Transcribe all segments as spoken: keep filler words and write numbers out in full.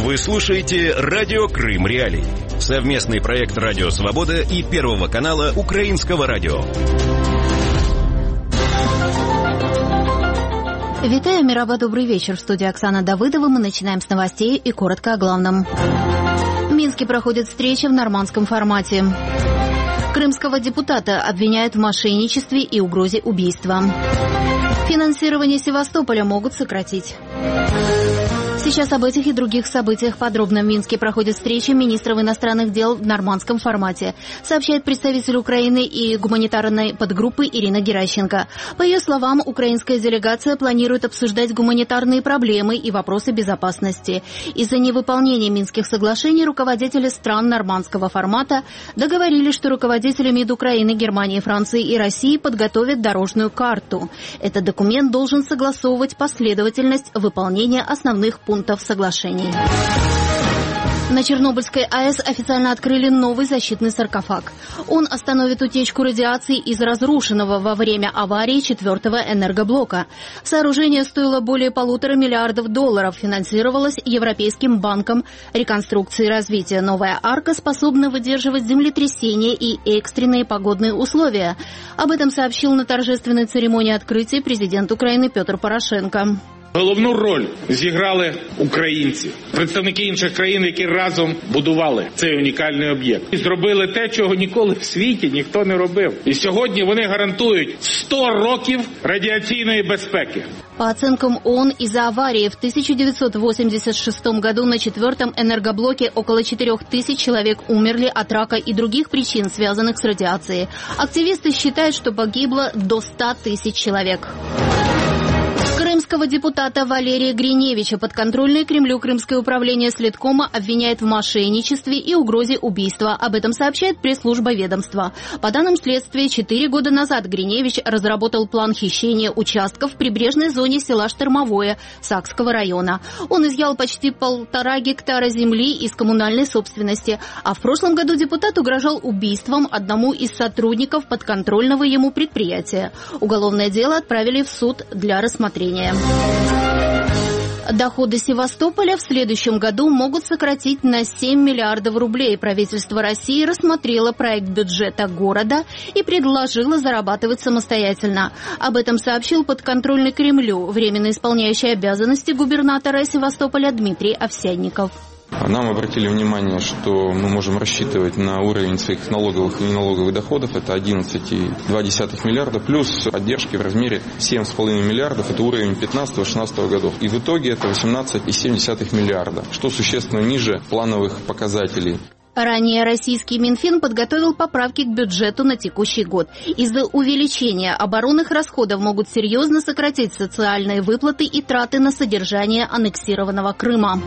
Вы слушаете «Радио Крым Реалии». Совместный проект «Радио Свобода» и Первого канала Украинского радио. Витаю, Мираба, добрый вечер. В студии Оксана Давыдова. Мы начинаем с новостей и коротко о главном. В Минске проходит встреча в нормандском формате. Крымского депутата обвиняют в мошенничестве и угрозе убийства. Финансирование Севастополя могут сократить. Сейчас об этих и других событиях подробно. В Минске проходит встреча министров иностранных дел в нормандском формате, сообщает представитель Украины и гуманитарной подгруппы Ирина Геращенко. По ее словам, украинская делегация планирует обсуждать гуманитарные проблемы и вопросы безопасности. Из-за невыполнения Минских соглашений руководители стран нормандского формата договорились, что руководители МИД Украины, Германии, Франции и России подготовят дорожную карту. Этот документ должен согласовывать последовательность выполнения основных пунктов соглашений. На Чернобыльской АЭС официально открыли новый защитный саркофаг. Он остановит утечку радиации из разрушенного во время аварии четвертого энергоблока. Сооружение стоило более полутора миллиардов долларов, финансировалось Европейским банком реконструкции и развития. Новая арка способна выдерживать землетрясения и экстренные погодные условия. Об этом сообщил на торжественной церемонии открытия президент України Петр Порошенко. Головну роль зіграли українці, представники інших країн, які разом будували цей унікальний об'єкт. І зробили те, чого ніколи в світі ніхто не робив. І сьогодні вони гарантують сто років радіаційної безпеки. По оценкам ООН, из-за аварии в тысяча девятьсот восемьдесят шестом году на четвертом энергоблоке около четырех тысяч человек умерли от рака и других причин, связанных с радиацией. Активисты считают, что погибло до ста тысяч человек. Крымского депутата Валерия Гриневича подконтрольное Кремлю Крымское управление Следкома обвиняет в мошенничестве и угрозе убийства. Об этом сообщает пресс-служба ведомства. По данным следствия, четыре года назад Гриневич разработал план хищения участков в прибрежной зоне села Штормовое Сакского района. Он изъял почти полтора гектара земли из коммунальной собственности. А в прошлом году депутат угрожал убийством одному из сотрудников подконтрольного ему предприятия. Уголовное дело отправили в суд для рассмотрения. Доходы Севастополя в следующем году могут сократить на семь миллиардов рублей. Правительство России рассмотрело проект бюджета города и предложило зарабатывать самостоятельно. Об этом сообщил подконтрольный Кремлю временно исполняющий обязанности губернатора Севастополя Дмитрий Овсянников. Нам обратили внимание, что мы можем рассчитывать на уровень своих налоговых и неналоговых доходов, это одиннадцать целых две десятых миллиарда, плюс поддержки в размере семь целых пять миллиардов, это уровень пятнадцатого-шестнадцатого годов. И в итоге это восемнадцать целых семь десятых миллиарда, что существенно ниже плановых показателей. Ранее российский Минфин подготовил поправки к бюджету на текущий год. Из-за увеличения оборонных расходов могут серьезно сократить социальные выплаты и траты на содержание аннексированного Крыма.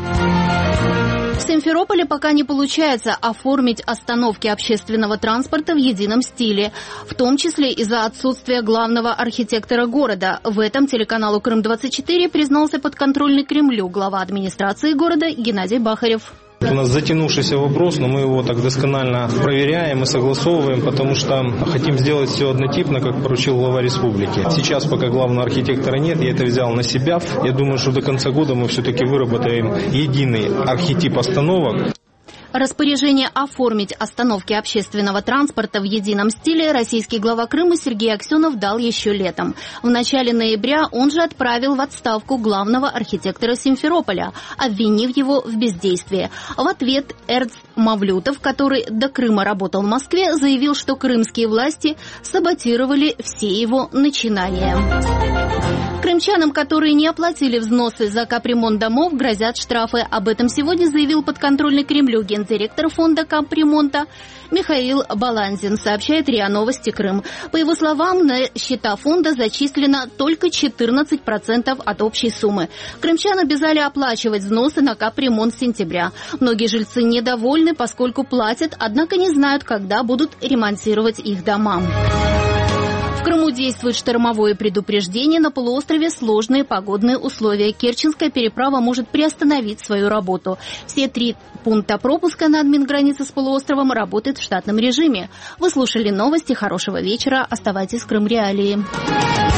В Симферополе пока не получается оформить остановки общественного транспорта в едином стиле, в том числе из-за отсутствия главного архитектора города. В этом телеканалу Крым двадцать четыре признался подконтрольный Кремлю глава администрации города Геннадий Бахарев. У нас затянувшийся вопрос, но мы его так досконально проверяем и согласовываем, потому что хотим сделать все однотипно, как поручил глава республики. Сейчас, пока главного архитектора нет, я это взял на себя. Я думаю, что до конца года мы все-таки выработаем единый архетип остановок. Распоряжение оформить остановки общественного транспорта в едином стиле российский глава Крыма Сергей Аксенов дал еще летом. В начале ноября он же отправил в отставку главного архитектора Симферополя, обвинив его в бездействии. В ответ Эрнст Мавлютов, который до Крыма работал в Москве, заявил, что крымские власти саботировали все его начинания. Крымчанам, которые не оплатили взносы за капремонт домов, грозят штрафы. Об этом сегодня заявил подконтрольный Кремлю гендиректор фонда капремонта Михаил Баланзин, сообщает РИА Новости Крым. По его словам, на счета фонда зачислено только четырнадцать процентов от общей суммы. Крымчан обязали оплачивать взносы на капремонт с сентября. Многие жильцы недовольны, поскольку платят, однако не знают, когда будут ремонтировать их дома. В Крыму действует штормовое предупреждение. На полуострове сложные погодные условия. Керченская переправа может приостановить свою работу. Все три пункта пропуска на админгранице с полуостровом работают в штатном режиме. Вы слушали новости. Хорошего вечера. Оставайтесь в Крым Реалии.